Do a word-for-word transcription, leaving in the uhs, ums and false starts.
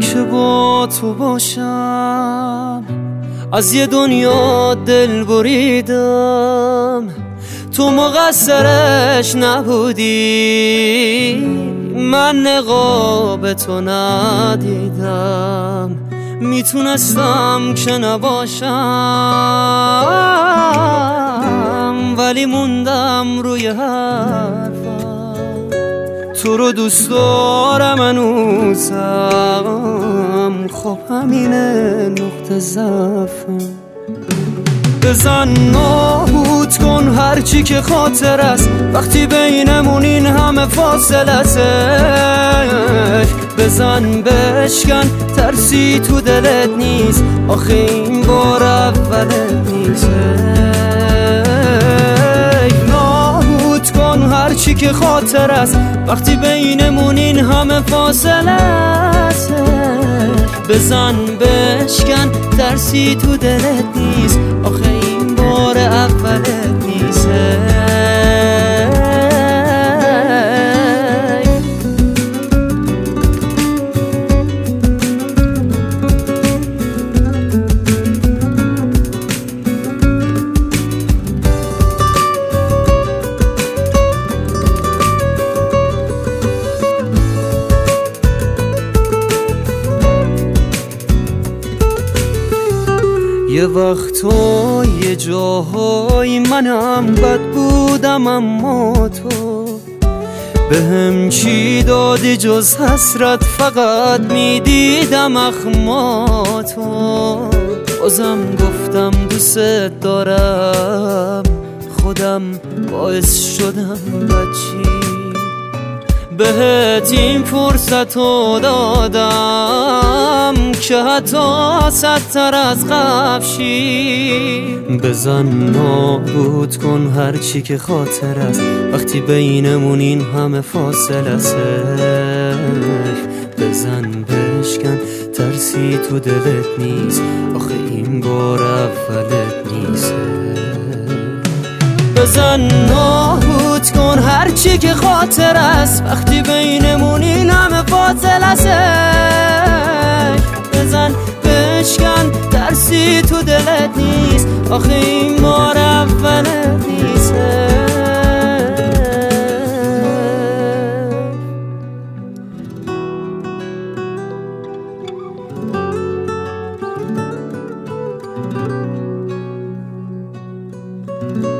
که با تو باشم. از یه دنیا دل بریدم، تو مقصرش نبودی، من نقاب تو ندیدم، میتونستم که نباشم، ولی موندم روی حرفم. تو رو دوست دارم هنوزم، خب همینه نقطه ضعفم. بزن نابود کن هرچی که خاطر است، وقتی بینمون این همه فاصله است. بزن بشکن ترسی تو دلت نیست، آخه این بار اولت نیست. نابود کن هرچی که خاطر است، وقتی بینمون این همه فاصله است. بزن بشکن ترسی تو دلت نیست، آخه این بار اولت نیست. یه وقتای جاهای منم بد بودم، اما تو بهم چی دادی جز حسرت؟ فقط میدیدم اخماتو. بازم گفتم دوست دارم، خودم باعث شدم بچی بهت این فرصت رو دادم که حتی ستر از قفشی. بزن نابود کن هرچی که خاطر است، وقتی بینمون این همه فاصله است. بزن بشکن ترسی تو دلت نیست، آخه این بار اولت نیست. بزن نابود کن هرچی که خاطر است، وقتی بینمون این همه فاصله است. بزن بشکن ترسی تو دلت نیست، آخه این بار اولت نیست. thank you